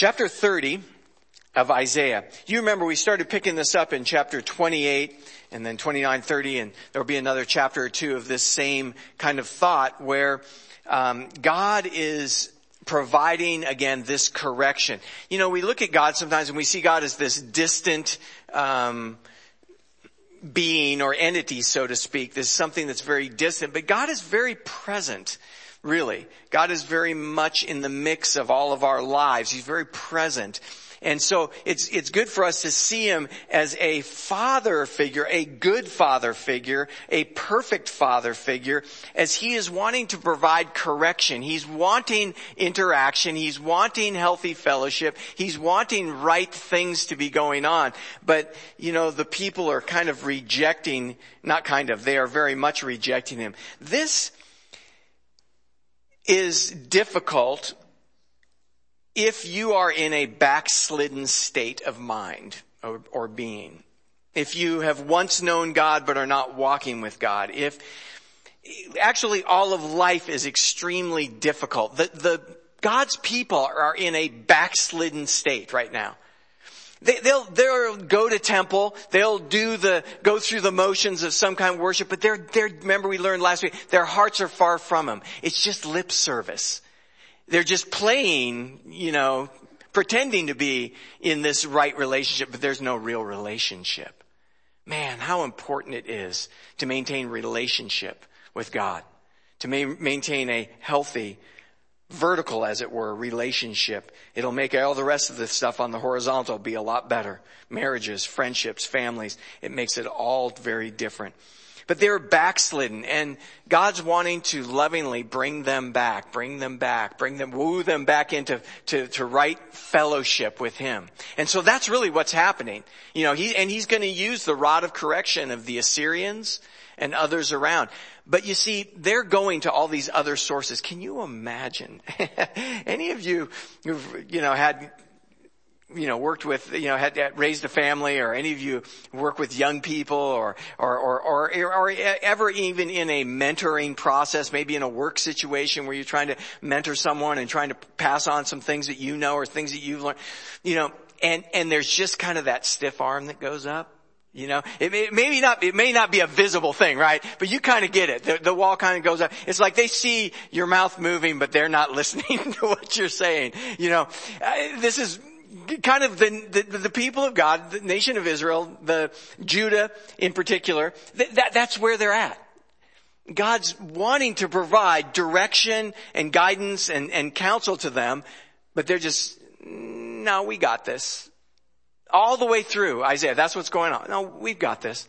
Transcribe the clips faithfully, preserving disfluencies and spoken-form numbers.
Chapter thirty of Isaiah. You remember we started picking this up in chapter twenty-eight and then twenty-nine, thirty, and there'll be another chapter or two of this same kind of thought where um, God is providing, again, this correction. You know, we look at God sometimes and we see God as this distant um being or entity, so to speak. This is something that's very distant, but God is very present. Really, God is very much in the mix of all of our lives. He's very present. And so it's, it's good for us to see him as a father figure, a good father figure, a perfect father figure, as he is wanting to provide correction. He's wanting interaction. He's wanting healthy fellowship. He's wanting right things to be going on. But, you know, the people are kind of rejecting, not kind of, they are very much rejecting him. This is difficult if you are in a backslidden state of mind or, or being. If you have once known God but are not walking with God. If actually all of life is extremely difficult. The, the God's people are in a backslidden state right now. They, they'll, they'll go to temple. They'll do the, go through the motions of some kind of worship, but they're, they're, remember we learned last week, their hearts are far from him. It's just lip service. They're just playing, you know, pretending to be in this right relationship, but there's no real relationship. Man, how important it is to maintain relationship with God, to ma- maintain a healthy, vertical, as it were, relationship. It'll make all the rest of the stuff on the horizontal be a lot better. Marriages, friendships, families. It makes it all very different. But they're backslidden, and God's wanting to lovingly bring them back, bring them back, bring them, woo them back into to, to right fellowship with him. And so that's really what's happening. You know, he, and he's going to use the rod of correction of the Assyrians and others around. But you see, they're going to all these other sources. Can you imagine? Any of you who've, you know, had, you know, worked with, you know, had, had raised a family, or any of you work with young people, or, or, or, or, or ever even in a mentoring process, maybe in a work situation where you're trying to mentor someone and trying to pass on some things that you know or things that you've learned, you know, and, and there's just kind of that stiff arm that goes up. You know, it may, maybe not, it may not be a visible thing, right? But you kind of get it. The, the wall kind of goes up. It's like they see your mouth moving, but they're not listening to what you're saying. You know, uh, this is kind of the, the, the people of God, the nation of Israel, the Judah in particular. Th- that, that's where they're at. God's wanting to provide direction and guidance and, and counsel to them, but they're just, no, we got this. All the way through Isaiah, that's what's going on. No, we've got this.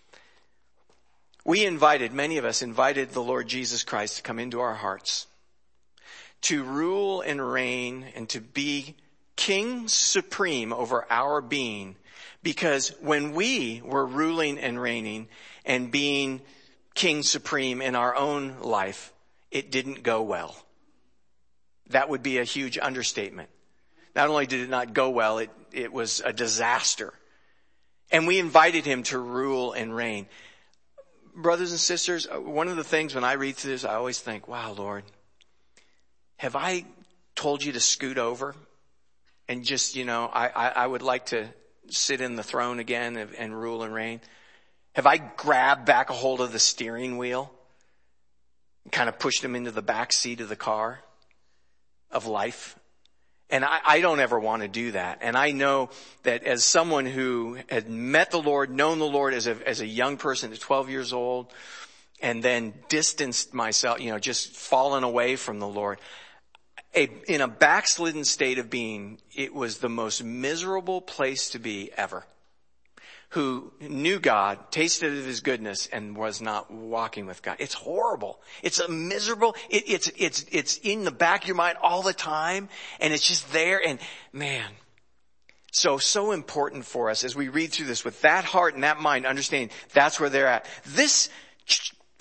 We invited, many of us invited the Lord Jesus Christ to come into our hearts, to rule and reign and to be King supreme over our being. Because when we were ruling and reigning and being King supreme in our own life, it didn't go well. That would be a huge understatement. Not only did it not go well, it, it was a disaster. And we invited him to rule and reign. Brothers and sisters, one of the things when I read through this, I always think, wow, Lord, have I told you to scoot over? And just, you know, I, I, I would like to sit in the throne again and, and rule and reign. Have I grabbed back a hold of the steering wheel and kind of pushed him into the back seat of the car of life? And I, I don't ever want to do that. And I know that as someone who had met the Lord, known the Lord as a, as a young person at twelve years old, and then distanced myself, you know, just fallen away from the Lord, a, in a backslidden state of being, it was the most miserable place to be ever. Who knew God, tasted of his goodness, and was not walking with God. It's horrible. It's a miserable, it, it's, it's, it's in the back of your mind all the time, and it's just there, and man. So, so important for us as we read through this with that heart and that mind, understanding that's where they're at. This ch-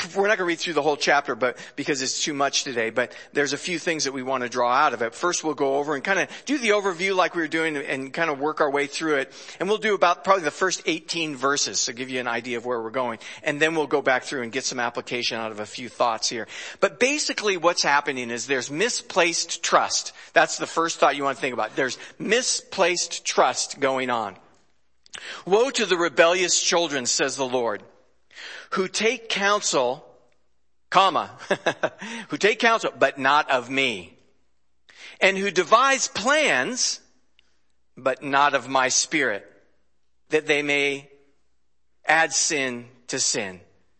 we're not going to read through the whole chapter, but because it's too much today, but there's a few things that we want to draw out of it. First, we'll go over and kind of do the overview like we were doing and kind of work our way through it. And we'll do about probably the first eighteen verses to give you an idea of where we're going. And then we'll go back through and get some application out of a few thoughts here. But basically what's happening is there's misplaced trust. That's the first thought you want to think about. There's misplaced trust going on. Woe to the rebellious children, says the Lord, who take counsel, comma, who take counsel, but not of me, and who devise plans, but not of my Spirit, that they may add sin to sin.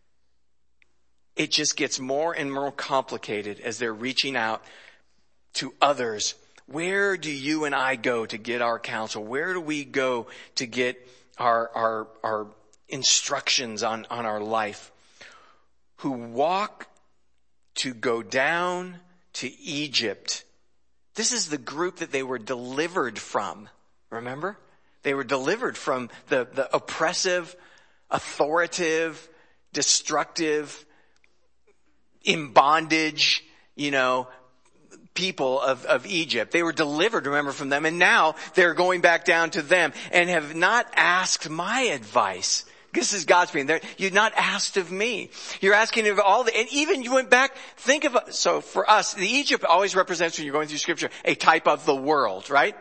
It just gets more and more complicated as they're reaching out to others. Where do you and I go to get our counsel? Where do we go to get our, our, our instructions on, on our life? Who walk to go down to Egypt. This is the group that they were delivered from. Remember? They were delivered from the, the oppressive, authoritative, destructive, in bondage, you know, people of, of Egypt. They were delivered, remember, from them. And now they're going back down to them and have not asked my advice. This is God's being there. You're not asked of me. You're asking of all the, and even you went back, think of, so for us, the Egypt always represents, when you're going through scripture, a type of the world, right?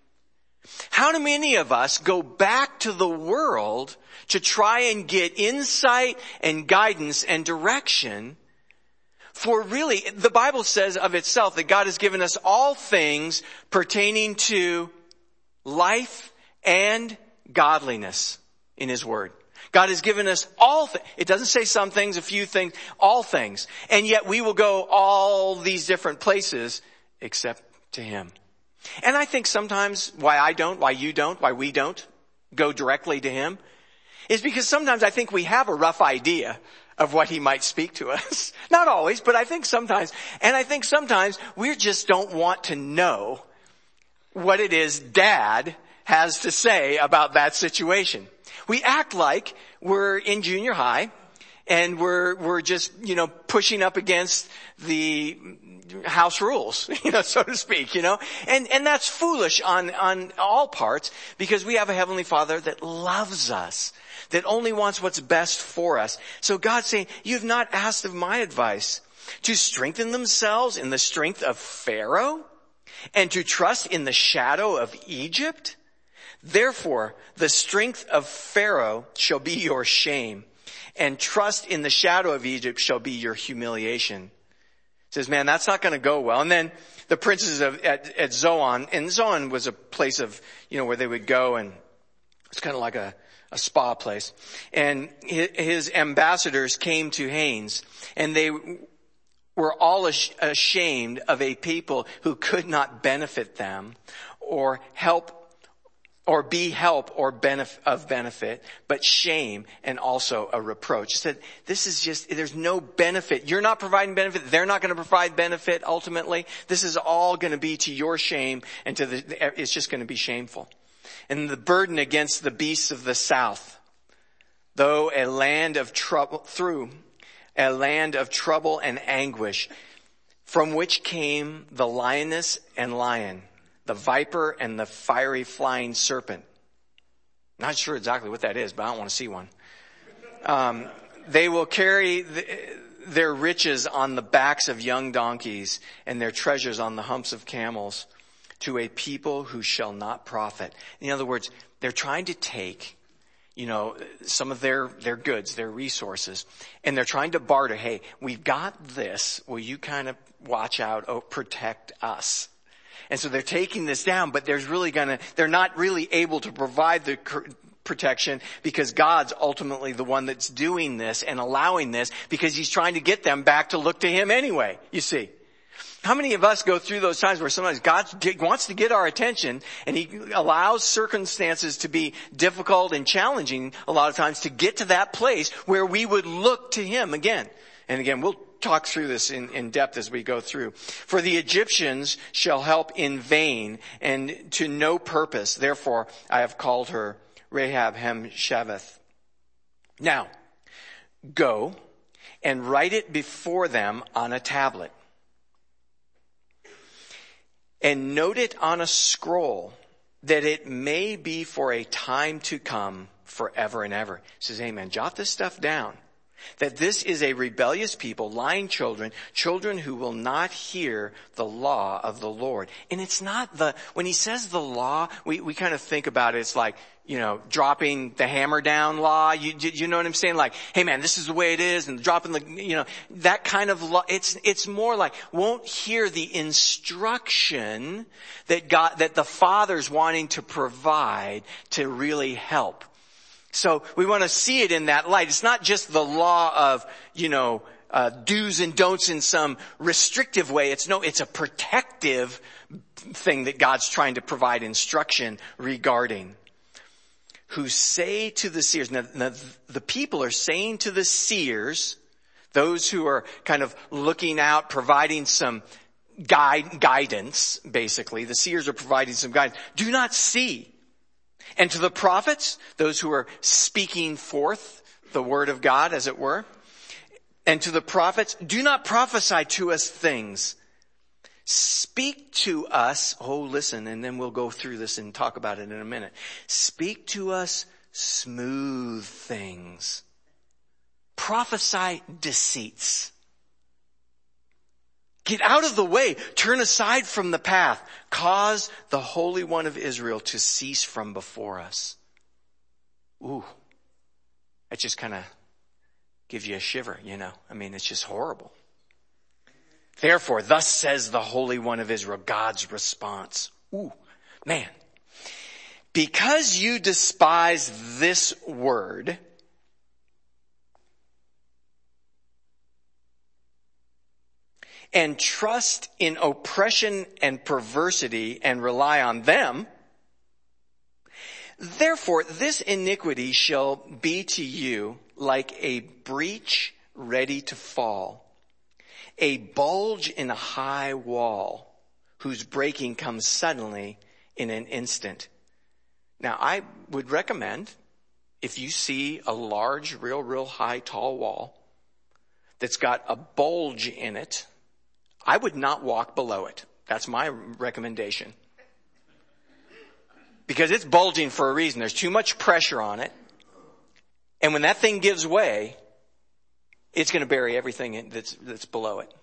How many of us go back to the world to try and get insight and guidance and direction? For really, the Bible says of itself that God has given us all things pertaining to life and godliness in His Word. God has given us all things. It doesn't say some things, a few things, all things. And yet we will go all these different places except to Him. And I think sometimes why I don't, why you don't, why we don't go directly to Him is because sometimes I think we have a rough idea of what He might speak to us. Not always, but I think sometimes. And I think sometimes we just don't want to know what it is Dad has to say about that situation. We act like we're in junior high and we're, we're just, you know, pushing up against the house rules, you know, so to speak, you know, and, and that's foolish on, on all parts because we have a Heavenly Father that loves us, that only wants what's best for us. So God's saying, you've not asked of my advice to strengthen themselves in the strength of Pharaoh and to trust in the shadow of Egypt. Therefore, the strength of Pharaoh shall be your shame, and trust in the shadow of Egypt shall be your humiliation. He says, man, that's not going to go well. And then the princes of, at, at Zoan, and Zoan was a place of, you know, where they would go, and it's kind of like a, a spa place. And his, his ambassadors came to Hanes, and they were all ashamed of a people who could not benefit them or help or be help or benef- of benefit, but shame and also a reproach. He said, this is just, there's no benefit. You're not providing benefit. They're not going to provide benefit ultimately. This is all going to be to your shame and to the, it's just going to be shameful. And the burden against the beasts of the south, though a land of trouble, through a land of trouble and anguish, from which came the lioness and lion, the viper and the fiery flying serpent. Not sure exactly what that is, but I don't want to see one. Um, they will carry the, their riches on the backs of young donkeys and their treasures on the humps of camels to a people who shall not profit. In other words, they're trying to take, you know, some of their, their goods, their resources, and they're trying to barter. Hey, we've got this. Will you kind of watch out, oh, protect us? And so they're taking this down, but there's really gonna, they're not really able to provide the protection because God's ultimately the one that's doing this and allowing this because He's trying to get them back to look to Him anyway, you see. How many of us go through those times where sometimes God wants to get our attention and He allows circumstances to be difficult and challenging a lot of times to get to that place where we would look to Him again. And again, we'll talk through this in, in depth as we go through. For the Egyptians shall help in vain and to no purpose. Therefore, I have called her Rahab Hem Shaveth. Now, go and write it before them on a tablet. And note it on a scroll, that it may be for a time to come, forever and ever. He says, amen. Jot this stuff down. That this is a rebellious people, lying children, children who will not hear the law of the Lord. And it's not the, when he says the law, we, we kind of think about it, it's like, you know, dropping the hammer down law. You, you know what I'm saying? Like, hey man, this is the way it is, and dropping the, you know, that kind of law. It's, it's more like, won't hear the instruction that God, that the Father's wanting to provide to really help. So we want to see it in that light. It's not just the law of, you know, uh, do's and don'ts in some restrictive way. It's no, it's a protective thing that God's trying to provide instruction regarding. Who say to the seers, now, now the people are saying to the seers, those who are kind of looking out, providing some guide, guidance, basically. The seers are providing some guidance. Do not see. And to the prophets, those who are speaking forth the word of God, as it were, and to the prophets, do not prophesy to us things. Speak to us, oh listen, and then we'll go through this and talk about it in a minute. Speak to us smooth things. Prophesy deceits. Get out of the way. Turn aside from the path. Cause the Holy One of Israel to cease from before us. Ooh. That just kind of gives you a shiver, you know. I mean, it's just horrible. Therefore, thus says the Holy One of Israel, God's response. Ooh, man. Because you despise this word, and trust in oppression and perversity and rely on them, therefore this iniquity shall be to you like a breach ready to fall, a bulge in a high wall, whose breaking comes suddenly in an instant. Now I would recommend, if you see a large, real, real high, tall wall that's got a bulge in it, I would not walk below it. That's my recommendation. Because it's bulging for a reason. There's too much pressure on it. And when that thing gives way, it's going to bury everything that's, that's below it.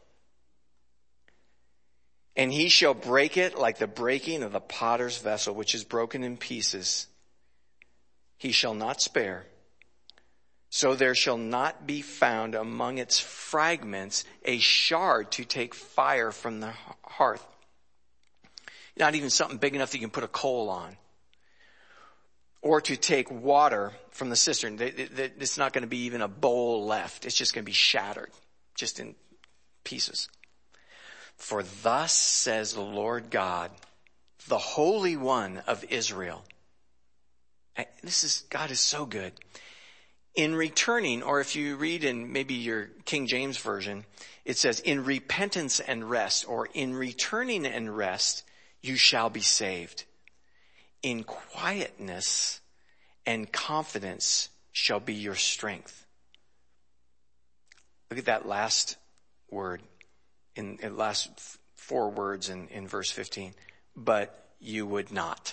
And he shall break it like the breaking of the potter's vessel, which is broken in pieces. He shall not spare. So there shall not be found among its fragments a shard to take fire from the hearth. Not even something big enough that you can put a coal on. Or to take water from the cistern. It's not going to be even a bowl left. It's just going to be shattered, just in pieces. For thus says the Lord God, the Holy One of Israel. This is, God is so good. In returning, or if you read in maybe your King James Version, it says, in repentance and rest, or in returning and rest, you shall be saved. In quietness and confidence shall be your strength. Look at that last word, in the last four words in, in verse fifteen. But you would not.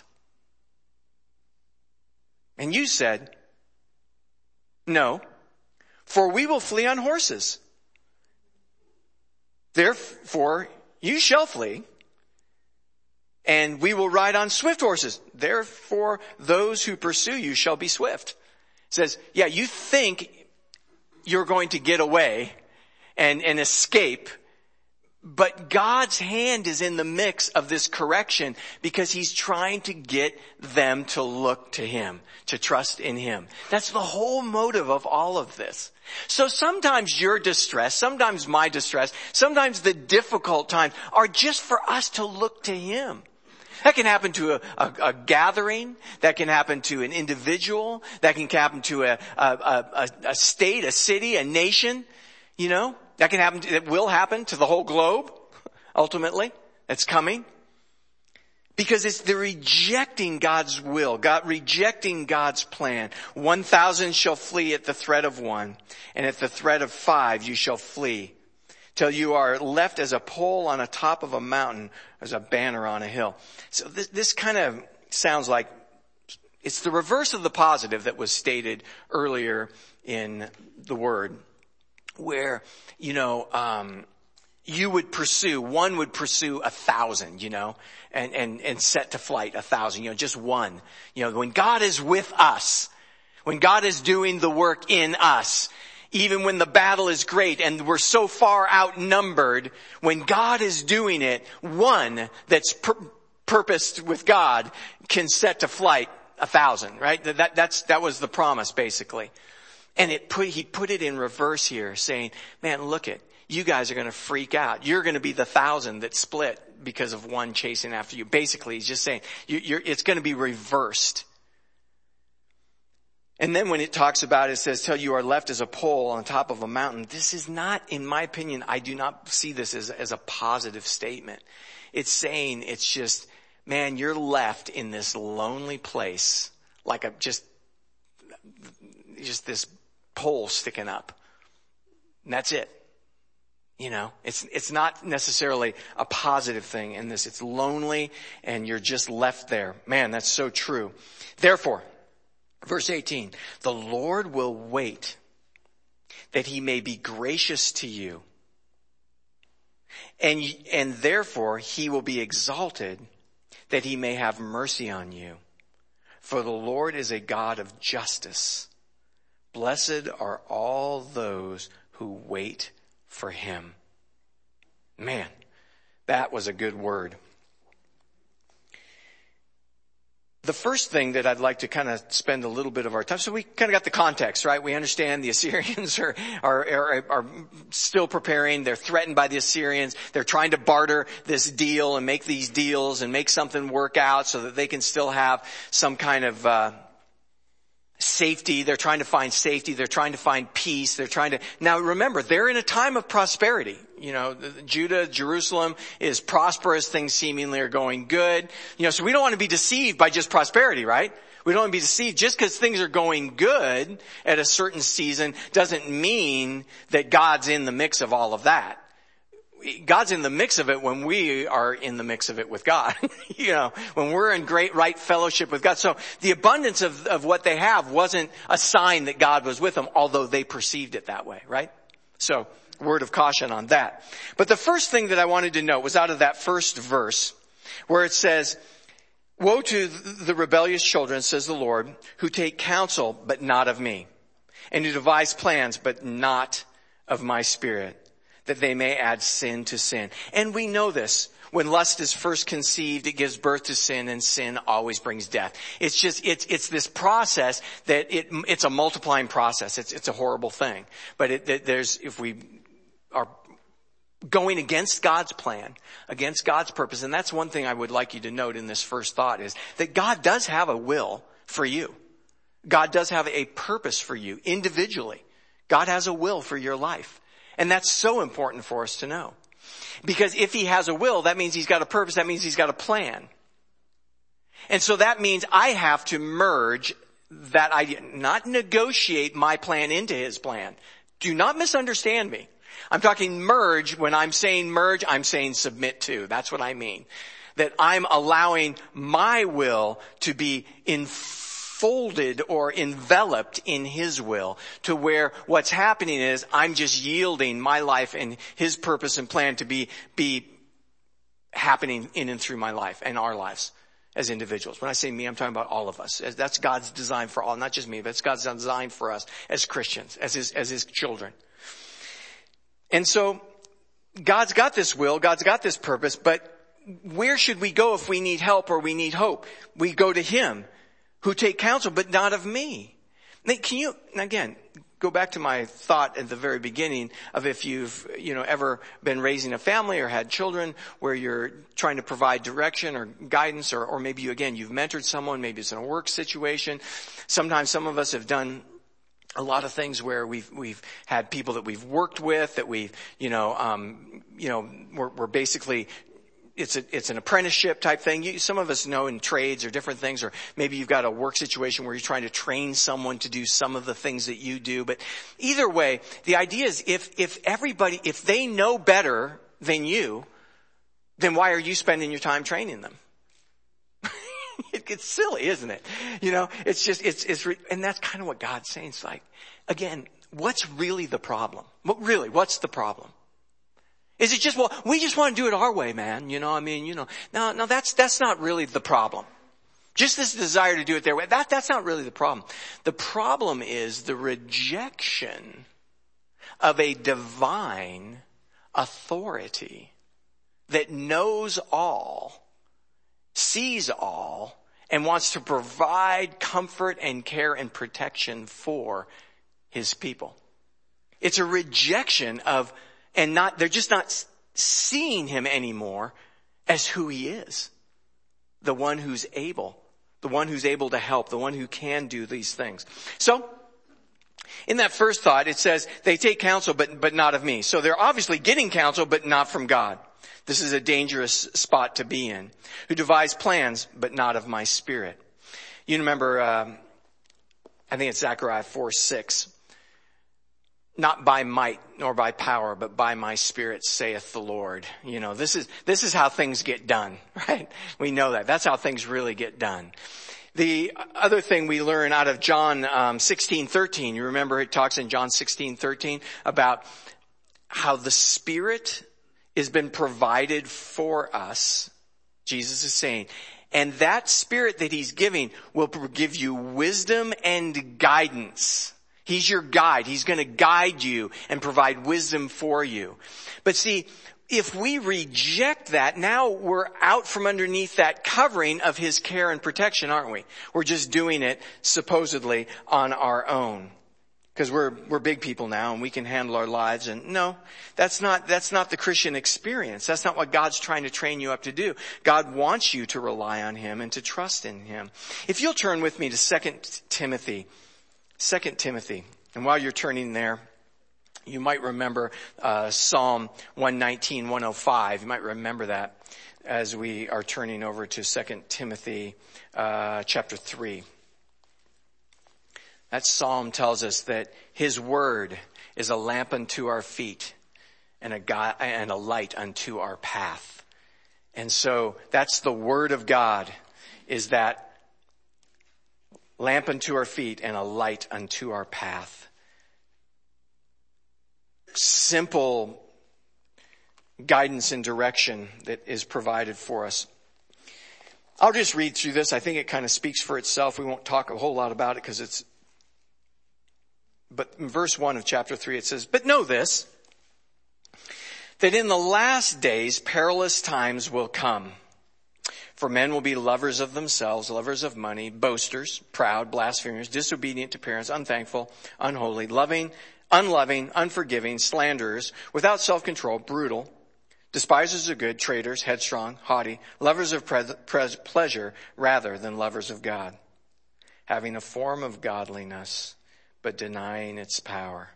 And you said, no, for we will flee on horses. Therefore, you shall flee, and we will ride on swift horses. Therefore, those who pursue you shall be swift. It says, yeah, you think you're going to get away and, and escape, but God's hand is in the mix of this correction because he's trying to get them to look to him, to trust in him. That's the whole motive of all of this. So sometimes your distress, sometimes my distress, sometimes the difficult times are just for us to look to him. That can happen to a, a, a gathering. That can happen to an individual. That can happen to a, a, a, a state, a city, a nation. You know, that can happen. To, it will happen to the whole globe. Ultimately, it's coming. Because it's the rejecting God's will, God rejecting God's plan. One thousand shall flee at the threat of one, and at the threat of five you shall flee, till you are left as a pole on the top of a mountain, as a banner on a hill. So this, this kind of sounds like it's the reverse of the positive that was stated earlier in the word, where, you know, um, you would pursue, one would pursue a thousand, you know, and, and, and set to flight a thousand, you know, just one. You know, when God is with us, when God is doing the work in us, even when the battle is great and we're so far outnumbered, when God is doing it, one that's pur- purposed with God can set to flight a thousand, right? That, that's, that was the promise basically. And it put, he put it in reverse here saying, man, look it. You guys are going to freak out. You're going to be the thousand that split because of one chasing after you. Basically, he's just saying you, you're, it's going to be reversed. And then when it talks about it, it says, till you are left as a pole on top of a mountain. This is not, in my opinion, I do not see this as, as a positive statement. It's saying it's just, man, you're left in this lonely place, like a just, just this pole sticking up. And that's it. You know, it's, it's not necessarily a positive thing in this. It's lonely and you're just left there. Man, that's so true. Therefore, verse eighteen, the Lord will wait that he may be gracious to you. And, and therefore he will be exalted that he may have mercy on you. For the Lord is a God of justice. Blessed are all those who wait for him. Man, that was a good word. The first thing that I'd like to kind of spend a little bit of our time, so we kind of got the context, right? We understand the Assyrians are, are, are, are still preparing. They're threatened by the Assyrians. They're trying to barter this deal and make these deals and make something work out so that they can still have some kind of, uh, safety. They're trying to find safety. They're trying to find peace. They're trying to, now remember, they're in a time of prosperity. You know, Judah, Jerusalem is prosperous. Things seemingly are going good. You know, so we don't want to be deceived by just prosperity, right? We don't want to be deceived just because things are going good at a certain season doesn't mean that God's in the mix of all of that. God's in the mix of it when we are in the mix of it with God. You know, when we're in great right fellowship with God. So the abundance of, of what they have wasn't a sign that God was with them, although they perceived it that way, right? So, word of caution on that. But the first thing that I wanted to note was out of that first verse where it says, woe to the rebellious children, says the Lord, who take counsel, but not of me, and who devise plans, but not of my spirit, that they may add sin to sin. And we know this. When lust is first conceived, it gives birth to sin, and sin always brings death. It's just, it's, it's this process that it, it's a multiplying process. It's, it's a horrible thing. But it, it, there's, if we are going against God's plan, against God's purpose, and that's one thing I would like you to note in this first thought is that God does have a will for you. God does have a purpose for you individually. God has a will for your life. And that's so important for us to know. Because if he has a will, that means he's got a purpose. That means he's got a plan. And so that means I have to merge that idea, not negotiate my plan into his plan. Do not misunderstand me. I'm talking merge. When I'm saying merge, I'm saying submit to. That's what I mean. That I'm allowing my will to be in folded or enveloped in his will, to where what's happening is I'm just yielding my life and his purpose and plan to be, be happening in and through my life and our lives as individuals. When I say me, I'm talking about all of us. That's God's design for all, not just me, but it's God's design for us as Christians, as his, as his children. And so God's got this will, God's got this purpose, but where should we go if we need help or we need hope? We go to him. Who take counsel, but not of me. Can you, again, go back to my thought at the very beginning of if you've, you know, ever been raising a family or had children where you're trying to provide direction or guidance, or, or maybe you, again, you've mentored someone, maybe it's in a work situation. Sometimes some of us have done a lot of things where we've, we've had people that we've worked with, that we've, you know, um, you know, we're, we're basically it's a, it's an apprenticeship type thing. You, some of us know in trades or different things, or maybe you've got a work situation where you're trying to train someone to do some of the things that you do. But either way, the idea is if, if everybody, if they know better than you, then why are you spending your time training them? It gets silly, isn't it? You know, it's just, it's, it's, re- and that's kind of what God's saying. It's like, again, what's really the problem? What really, what's the problem? Is it just, well, we just want to do it our way, man. You know, I mean, you know, no, no, that's, that's not really the problem. Just this desire to do it their way. That, that's not really the problem. The problem is the rejection of a divine authority that knows all, sees all, and wants to provide comfort and care and protection for his people. It's a rejection of, and not, they're just not seeing him anymore as who he is. The one who's able, the one who's able to help, the one who can do these things. So, in that first thought, it says, they take counsel, but, but not of me. So they're obviously getting counsel, but not from God. This is a dangerous spot to be in. Who devise plans, but not of my spirit. You remember, um, I think it's Zechariah four six. Not by might nor by power, but by my spirit, saith the Lord. You know, this is, this is how things get done, right? We know that. That's how things really get done. The other thing we learn out of John um, sixteen thirteen, you remember it talks in John sixteen thirteen about how the Spirit has been provided for us. Jesus is saying, and that Spirit that he's giving will give you wisdom and guidance. He's your guide. He's going to guide you and provide wisdom for you. But see, if we reject that, now we're out from underneath that covering of his care and protection, aren't we? We're just doing it supposedly on our own. Because we're, we're big people now and we can handle our lives. And no, that's not, that's not the Christian experience. That's not what God's trying to train you up to do. God wants you to rely on him and to trust in him. If you'll turn with me to Second Timothy, Second Timothy. And while you're turning there, you might remember, uh, Psalm one nineteen, one oh five. You might remember that as we are turning over to Second Timothy, uh, chapter three. That psalm tells us that his word is a lamp unto our feet and a God, and a light unto our path. And so that's the word of God, is that lamp unto our feet and a light unto our path. Simple guidance and direction that is provided for us. I'll just read through this. I think it kind of speaks for itself. We won't talk a whole lot about it because it's, but in verse one of chapter three it says, but know this, that in the last days perilous times will come. For men will be lovers of themselves, lovers of money, boasters, proud, blasphemers, disobedient to parents, unthankful, unholy, loving, unloving, unforgiving, slanderers, without self-control, brutal, despisers of good, traitors, headstrong, haughty, lovers of pre- pre- pleasure rather than lovers of God, having a form of godliness, but denying its power.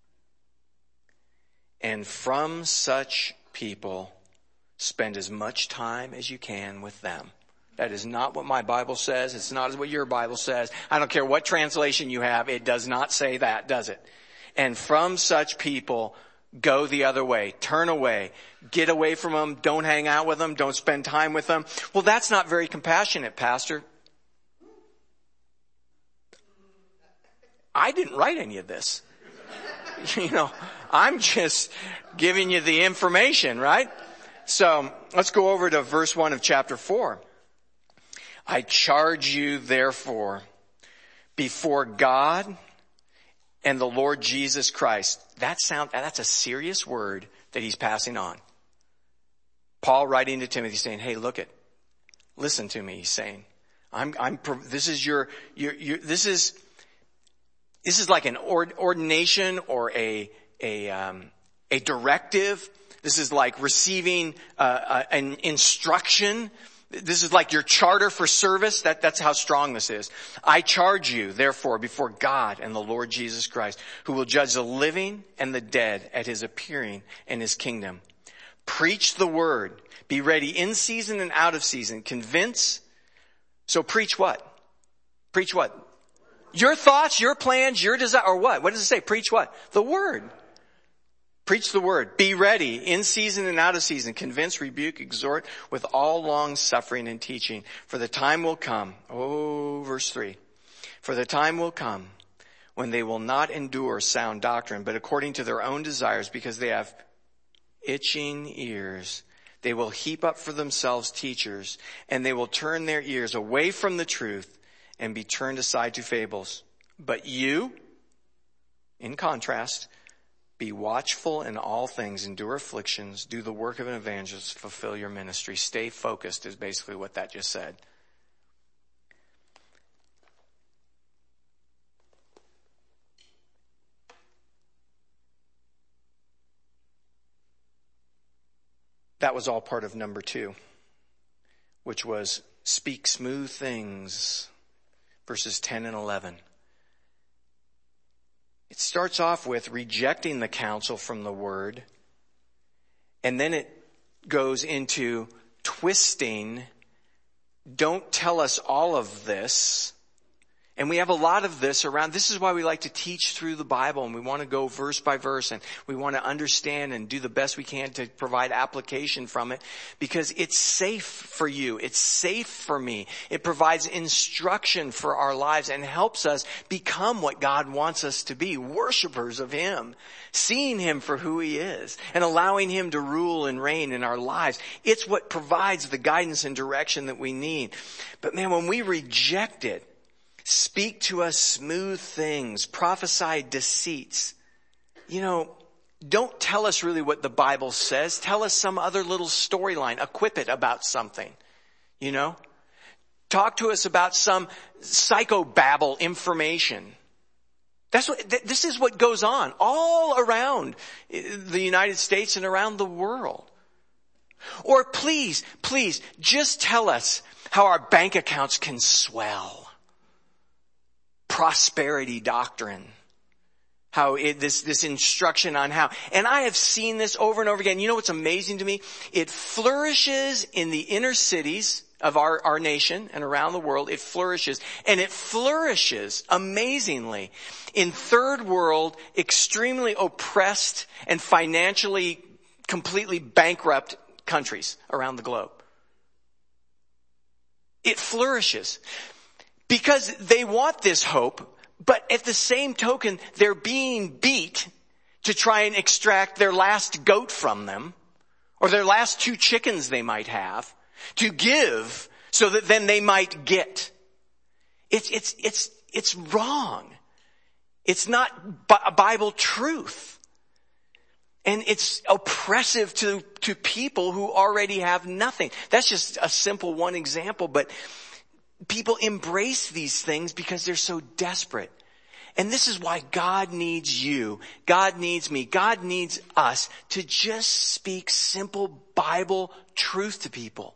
And from such people, spend as much time as you can with them. That is not what my Bible says. It's not what your Bible says. I don't care what translation you have. It does not say that, does it? And from such people, go the other way. Turn away. Get away from them. Don't hang out with them. Don't spend time with them. Well, that's not very compassionate, Pastor. I didn't write any of this. You know, I'm just giving you the information, right? So let's go over to verse one of chapter four. I charge you therefore before God and the Lord Jesus Christ. That sound, that's a serious word that he's passing on. Paul writing to Timothy saying, hey, look it, listen to me. He's saying, I'm, I'm, this is your, your, your this is, this is like an ordination or a, a, um, a directive. This is like receiving uh, uh, an instruction. This is like your charter for service. That, that's how strong this is. I charge you, therefore, before God and the Lord Jesus Christ, who will judge the living and the dead at his appearing in his kingdom. Preach the word. Be ready in season and out of season. Convince. So preach what? Preach what? Your thoughts, your plans, your desire, or what? What does it say? Preach what? The word. Preach the word. Be ready in season and out of season. Convince, rebuke, exhort with all long suffering and teaching. For the time will come. Oh, verse three. For the time will come when they will not endure sound doctrine, but according to their own desires, because they have itching ears, they will heap up for themselves teachers, and they will turn their ears away from the truth and be turned aside to fables. But you, in contrast, be watchful in all things, endure afflictions, do the work of an evangelist, fulfill your ministry. Stay focused is basically what that just said. That was all part of number two, which was speak smooth things, verses ten and eleven. It starts off with rejecting the counsel from the word, and then it goes into twisting, don't tell us all of this. And we have a lot of this around. This is why we like to teach through the Bible, and we want to go verse by verse, and we want to understand and do the best we can to provide application from it, because it's safe for you. It's safe for me. It provides instruction for our lives and helps us become what God wants us to be, worshipers of Him, seeing Him for who He is, and allowing Him to rule and reign in our lives. It's what provides the guidance and direction that we need. But man, when we reject it, speak to us smooth things, prophesy deceits. You know, don't tell us really what the Bible says. Tell us some other little storyline. Equip it about something, you know. Talk to us about some psychobabble information. That's what, th- this is what goes on all around the United States and around the world. Or please, please, just tell us how our bank accounts can swell. Prosperity doctrine. How it, this, this instruction on how. And I have seen this over and over again. You know what's amazing to me? It flourishes in the inner cities of our, our nation and around the world. It flourishes. And it flourishes amazingly in third world, extremely oppressed and financially completely bankrupt countries around the globe. It flourishes. Because they want this hope, but at the same token, they're being beat to try and extract their last goat from them, or their last two chickens they might have, to give so that then they might get. It's, it's, it's, it's wrong. It's not Bible truth. And it's oppressive to, to people who already have nothing. That's just a simple one example, but people embrace these things because they're so desperate. And this is why God needs you. God needs me. God needs us to just speak simple Bible truth to people.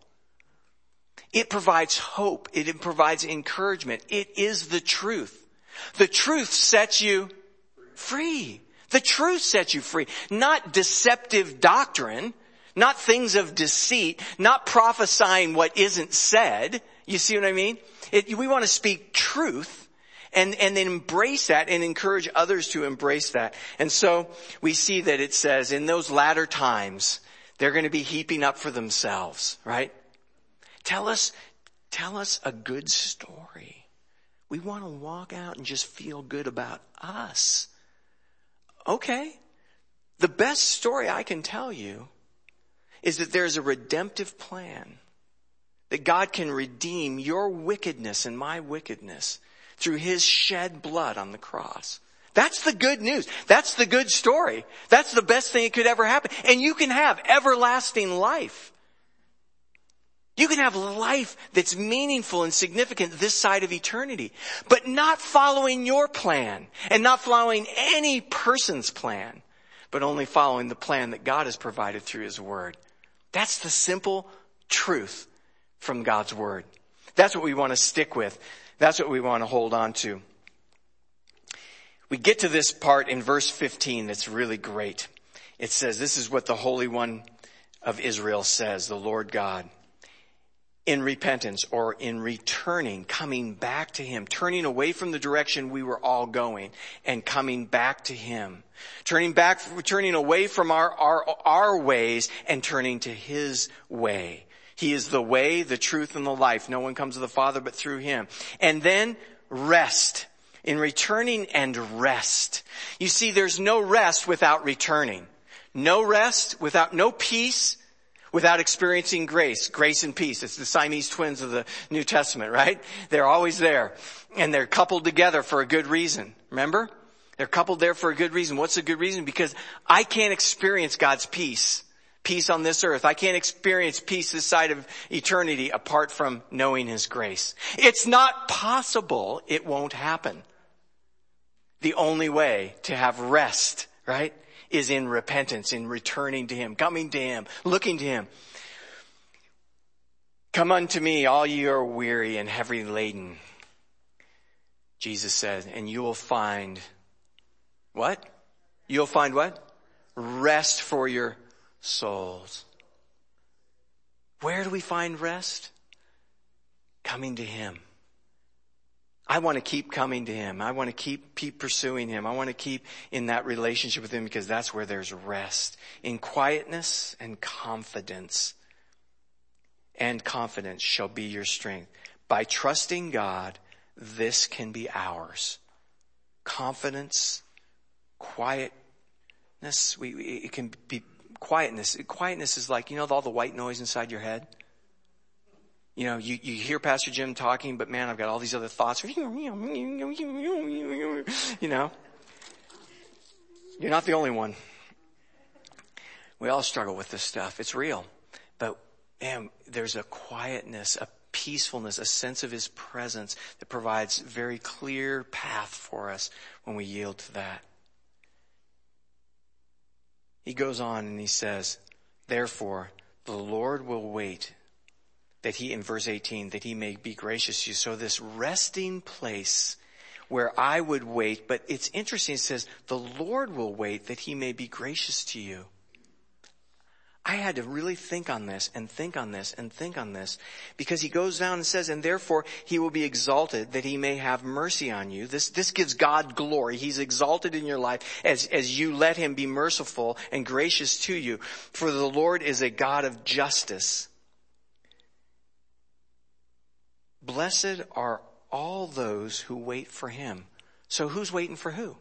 It provides hope. It provides encouragement. It is the truth. The truth sets you free. The truth sets you free. Not deceptive doctrine, not things of deceit, not prophesying what isn't said. You see what I mean? It, we want to speak truth and, and then embrace that and encourage others to embrace that. And so we see that it says in those latter times, they're going to be heaping up for themselves, right? Tell us, tell us a good story. We want to walk out and just feel good about us. Okay. The best story I can tell you is that there's a redemptive plan. That God can redeem your wickedness and my wickedness through His shed blood on the cross. That's the good news. That's the good story. That's the best thing that could ever happen. And you can have everlasting life. You can have life that's meaningful and significant this side of eternity, but not following your plan and not following any person's plan, but only following the plan that God has provided through His Word. That's the simple truth from God's Word. That's what we want to stick with. That's what we want to hold on to. We get to this part in verse fifteen that's really great. It says, this is what the Holy One of Israel says, the Lord God, in repentance or in returning, coming back to him, turning away from the direction we were all going and coming back to him, turning back, turning away from our, our, our ways and turning to his way. He is the way, the truth, and the life. No one comes to the Father but through him. And then rest. In returning and rest. You see, there's no rest without returning. No rest without, no peace without experiencing grace. Grace and peace. It's the Siamese twins of the New Testament, right? They're always there. And they're coupled together for a good reason. Remember? They're coupled there for a good reason. What's a good reason? Because I can't experience God's peace. Peace on this earth. I can't experience peace this side of eternity apart from knowing his grace. It's not possible. It won't happen. The only way to have rest, right, is in repentance, in returning to him, coming to him, looking to him. Come unto me, all ye are weary and heavy laden, Jesus said, and you will find what? You'll find what? Rest for your souls. Where do we find rest? Coming to him. I want to keep coming to him. I want to keep, keep pursuing him. I want to keep in that relationship with him because that's where there's rest. In quietness and confidence. And confidence shall be your strength. By trusting God, this can be ours. Confidence, quietness. We, it can be quietness. Quietness is like, you know, all the white noise inside your head. You know, you, you hear Pastor Jim talking, but man, I've got all these other thoughts. You know, you're not the only one. We all struggle with this stuff. It's real. But man, there's a quietness, a peacefulness, a sense of his presence that provides very clear path for us when we yield to that. He goes on and he says, therefore, the Lord will wait that he, in verse eighteen, that he may be gracious to you. So this resting place where I would wait, but it's interesting, it says, the Lord will wait that he may be gracious to you. I had to really think on this and think on this and think on this because he goes down and says, and therefore he will be exalted that he may have mercy on you. This, this gives God glory. He's exalted in your life as, as you let him be merciful and gracious to you. For the Lord is a God of justice. Blessed are all those who wait for him. So who's waiting for who?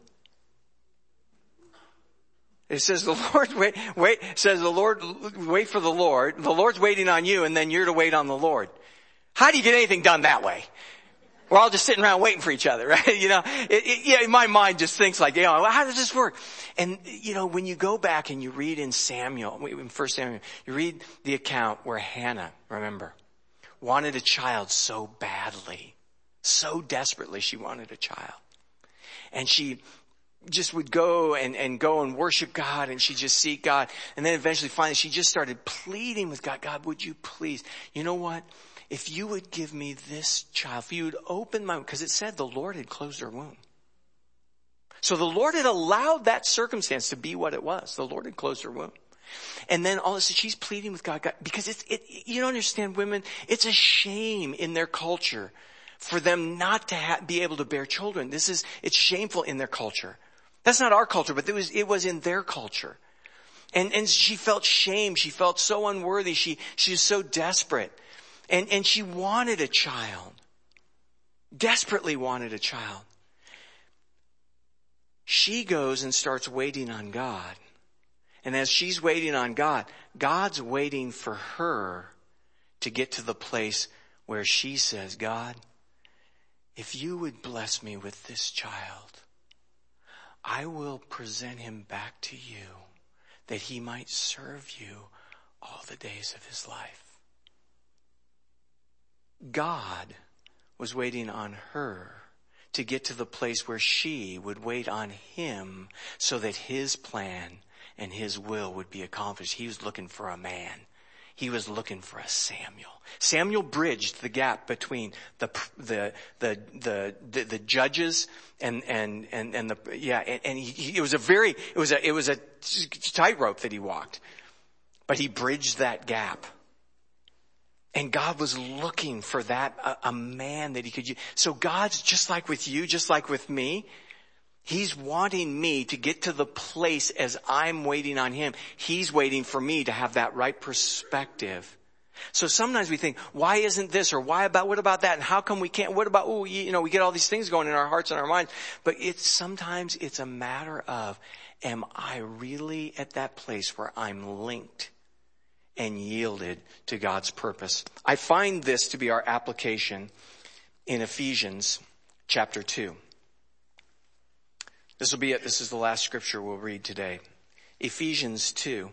It says the Lord wait, wait, says the Lord, wait for the Lord. The Lord's waiting on you and then you're to wait on the Lord. How do you get anything done that way? We're all just sitting around waiting for each other, right? You know, it, it, yeah, my mind just thinks like, you know, how does this work? And, you know, when you go back and you read in Samuel, in First Samuel, you read the account where Hannah, remember, wanted a child so badly, so desperately she wanted a child. And she just would go and, and go and worship God and she just seek God. And then eventually finally she just started pleading with God. God, would you please, you know what? If you would give me this child, if you would open my womb, because it said the Lord had closed her womb. So the Lord had allowed that circumstance to be what it was. The Lord had closed her womb. And then all of a sudden she's pleading with God, God because it's, it, you don't understand women. It's a shame in their culture for them not to ha- be able to bear children. This is, it's shameful in their culture. That's not our culture, but it was, it was in their culture. And, and she felt shame. She felt so unworthy. She, she was so desperate. And, and she wanted a child. Desperately wanted a child. She goes and starts waiting on God. And as she's waiting on God, God's waiting for her to get to the place where she says, God, if you would bless me with this child, I will present him back to you that he might serve you all the days of his life. God was waiting on her to get to the place where she would wait on him so that his plan and his will would be accomplished. He was looking for a man. He was looking for a Samuel. Samuel bridged the gap between the the the the the, the judges and and and and the yeah and, and he, he, it was a very it was a it was a tightrope that he walked. But he bridged that gap. And God was looking for that, a, a man that he could use. So God's just like with you, just like with me. He's wanting me to get to the place as I'm waiting on him. He's waiting for me to have that right perspective. So sometimes we think, why isn't this, or why about, what about that? And how come we can't, what about, oh, you know, we get all these things going in our hearts and our minds. But it's sometimes it's a matter of, am I really at that place where I'm linked and yielded to God's purpose? I find this to be our application in Ephesians chapter two. This will be it. This is the last scripture we'll read today. Ephesians two,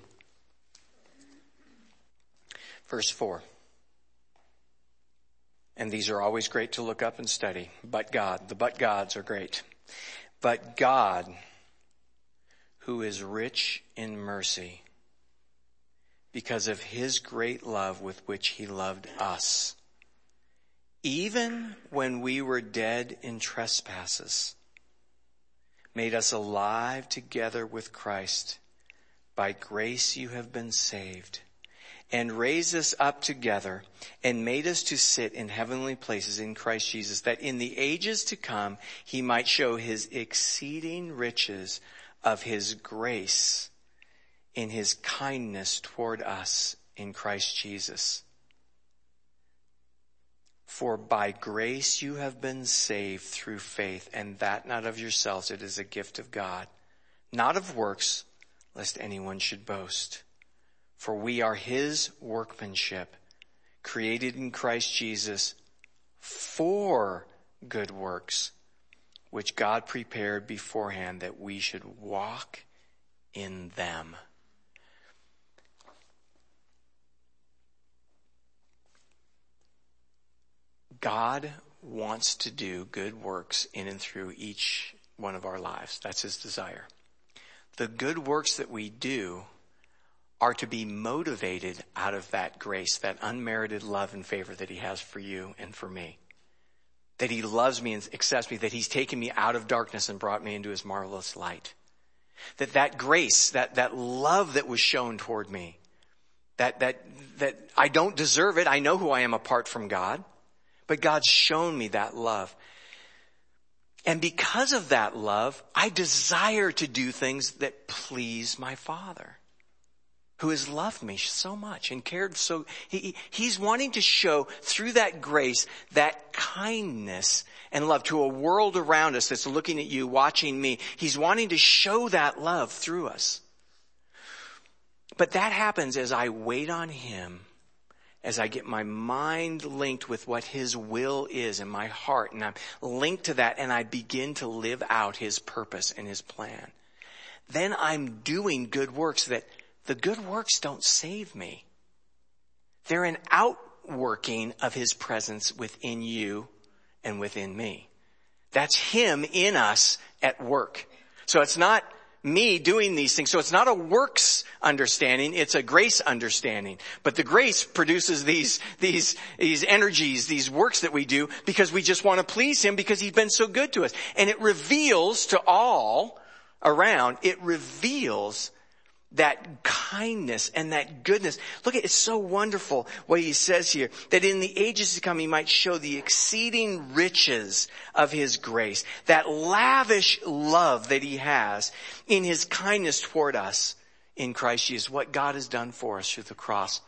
verse four. And these are always great to look up and study. But God, the but gods are great. But God, who is rich in mercy, because of his great love with which he loved us, even when we were dead in trespasses, made us alive together with Christ. By grace you have been saved, and raised us up together, and made us to sit in heavenly places in Christ Jesus, that in the ages to come he might show his exceeding riches of his grace in his kindness toward us in Christ Jesus. For by grace you have been saved through faith, and that not of yourselves, it is a gift of God, not of works, lest anyone should boast. For we are his workmanship, created in Christ Jesus for good works, which God prepared beforehand that we should walk in them. God wants to do good works in and through each one of our lives. That's his desire. The good works that we do are to be motivated out of that grace, that unmerited love and favor that he has for you and for me. That he loves me and accepts me, that he's taken me out of darkness and brought me into his marvelous light. That that grace, that, that love that was shown toward me, that, that, that I don't deserve it. I know who I am apart from God. But God's shown me that love. And because of that love, I desire to do things that please my Father, who has loved me so much and cared so. He, he's wanting to show through that grace, that kindness and love to a world around us that's looking at you, watching me. He's wanting to show that love through us. But that happens as I wait on him, as I get my mind linked with what his will is in my heart, and I'm linked to that, and I begin to live out his purpose and his plan. Then I'm doing good works that the good works don't save me. They're an outworking of his presence within you and within me. That's him in us at work. So it's not me doing these things. So it's not a works understanding, it's a grace understanding. But the grace produces these, these, these energies, these works that we do because we just want to please him because he's been so good to us. And it reveals to all around, it reveals that kindness and that goodness. Look, it's so wonderful what he says here, that in the ages to come he might show the exceeding riches of his grace, that lavish love that he has in his kindness toward us in Christ Jesus, what God has done for us through the cross.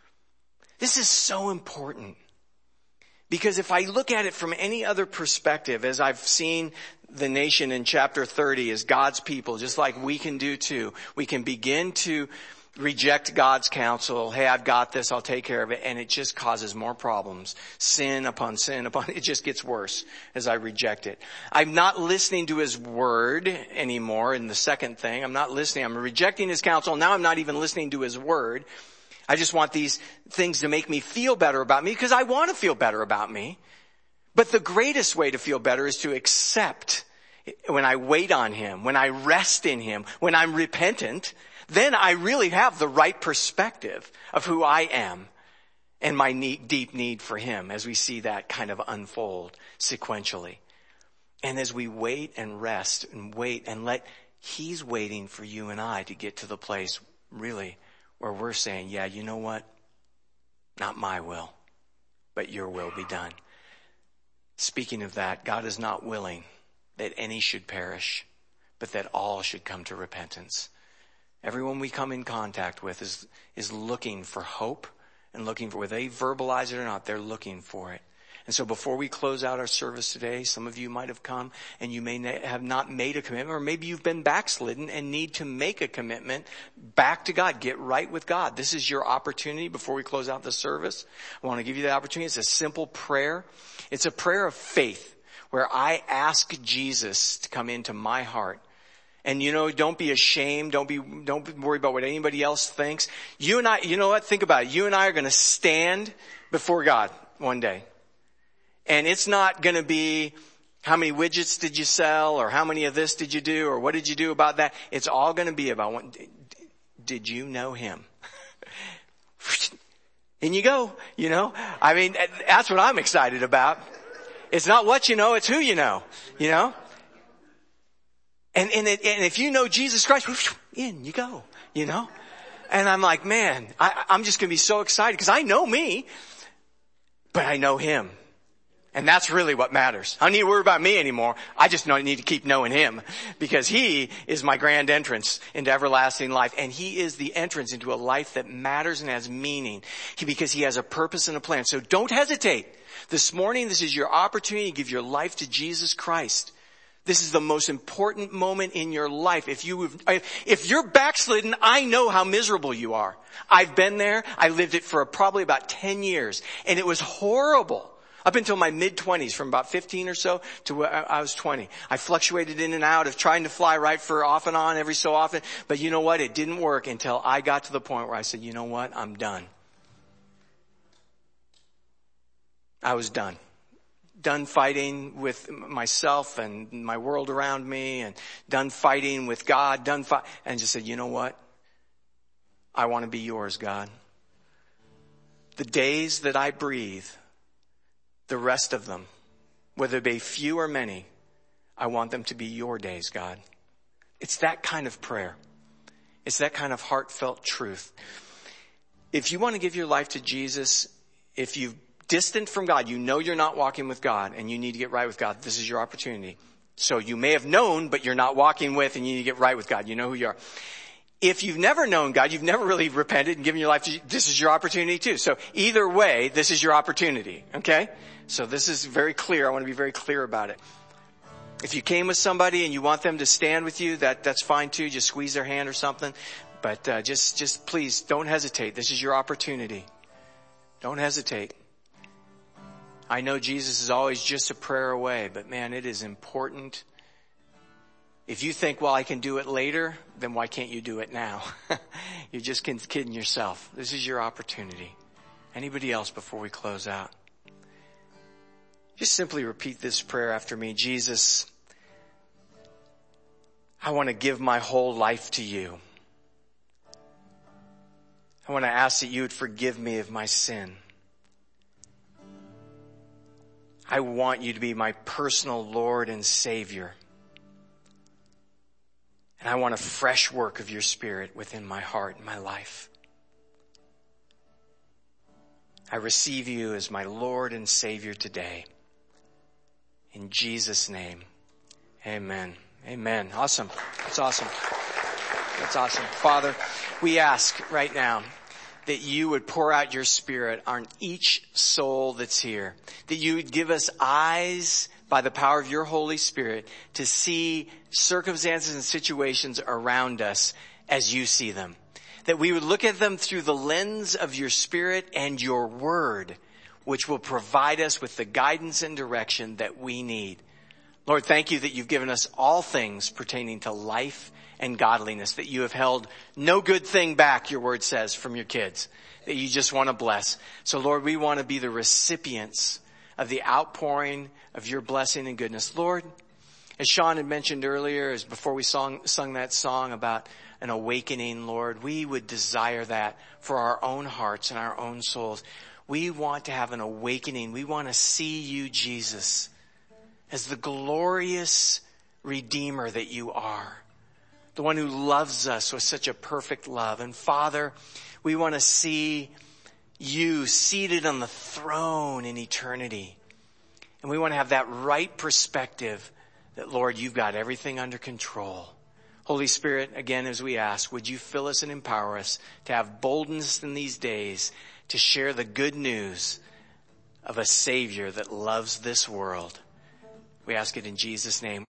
This is so important. Because if I look at it from any other perspective, as I've seen the nation in chapter thirty as God's people, just like we can do too, we can begin to reject God's counsel. Hey, I've got this, I'll take care of it. And it just causes more problems. Sin upon sin upon, it just gets worse as I reject it. I'm not listening to his word anymore. And the second thing, I'm not listening. I'm rejecting his counsel. Now I'm not even listening to his word. I just want these things to make me feel better about me because I want to feel better about me. But the greatest way to feel better is to accept when I wait on him, when I rest in him, when I'm repentant, then I really have the right perspective of who I am and my need, deep need for him as we see that kind of unfold sequentially. And as we wait and rest and wait and let, he's waiting for you and I to get to the place really where we're saying, yeah, you know what? Not my will, but your will be done. Speaking of that, God is not willing that any should perish, but that all should come to repentance. Everyone we come in contact with is, is looking for hope and looking for, whether they verbalize it or not, they're looking for it. And so before we close out our service today, some of you might have come and you may have not made a commitment, or maybe you've been backslidden and need to make a commitment back to God. Get right with God. This is your opportunity before we close out the service. I want to give you that opportunity. It's a simple prayer. It's a prayer of faith where I ask Jesus to come into my heart. And you know, don't be ashamed. Don't be, don't worry about what anybody else thinks. You and I, you know what? Think about it. You and I are going to stand before God one day. And it's not going to be how many widgets did you sell, or how many of this did you do, or what did you do about that. It's all going to be about, what, did you know him? In you go, you know. I mean, that's what I'm excited about. It's not what you know, it's who you know, you know. And, and, it, and if you know Jesus Christ, in you go, you know. And I'm like, man, I, I'm just going to be so excited because I know me, but I know him. And that's really what matters. I don't need to worry about me anymore. I just need to keep knowing him, because he is my grand entrance into everlasting life. And he is the entrance into a life that matters and has meaning, he, because he has a purpose and a plan. So don't hesitate. This morning, this is your opportunity to give your life to Jesus Christ. This is the most important moment in your life. If you, if you're backslidden, I know how miserable you are. I've been there. I lived it for probably about ten years, and it was horrible. Up until my mid-twenties, from about fifteen or so to I was twenty. I fluctuated in and out of trying to fly right for off and on every so often. But you know what? It didn't work until I got to the point where I said, you know what? I'm done. I was done. Done fighting with myself and my world around me, and done fighting with God, done fight, and just said, you know what? I want to be yours, God. The days that I breathe, the rest of them, whether they be few or many, I want them to be your days, God. It's that kind of prayer. It's that kind of heartfelt truth. If you want to give your life to Jesus, if you've distant from God, you know you're not walking with God and you need to get right with God, this is your opportunity. So you may have known, but you're not walking with, and you need to get right with God. You know who you are. If you've never known God, you've never really repented and given your life to, this is your opportunity too. So either way, this is your opportunity. Okay? So this is very clear. I want to be very clear about it. If you came with somebody and you want them to stand with you, that, that's fine too. Just squeeze their hand or something. But, uh, just, just please don't hesitate. This is your opportunity. Don't hesitate. I know Jesus is always just a prayer away, but man, it is important. If you think, well, I can do it later, then why can't you do it now? You're just kidding yourself. This is your opportunity. Anybody else before we close out? Just simply repeat this prayer after me. Jesus, I want to give my whole life to you. I want to ask that you would forgive me of my sin. I want you to be my personal Lord and Savior. And I want a fresh work of your Spirit within my heart and my life. I receive you as my Lord and Savior today. In Jesus' name, amen. Amen. Awesome. That's awesome. That's awesome. Father, we ask right now that you would pour out your Spirit on each soul that's here. That you would give us eyes by the power of your Holy Spirit to see circumstances and situations around us as you see them. That we would look at them through the lens of your Spirit and your Word, which will provide us with the guidance and direction that we need. Lord, thank you that you've given us all things pertaining to life and godliness, that you have held no good thing back, your word says, from your kids, that you just want to bless. So Lord, we want to be the recipients of the outpouring of your blessing and goodness. Lord, as Sean had mentioned earlier, as before we sung, sung that song about an awakening, Lord, we would desire that for our own hearts and our own souls. We want to have an awakening. We want to see you, Jesus, as the glorious Redeemer that you are. the one who loves us with such a perfect love. And Father, we want to see you seated on the throne in eternity. And we want to have that right perspective that, Lord, you've got everything under control. Holy Spirit, again, as we ask, would you fill us and empower us to have boldness in these days to share the good news of a Savior that loves this world. We ask it in Jesus' name.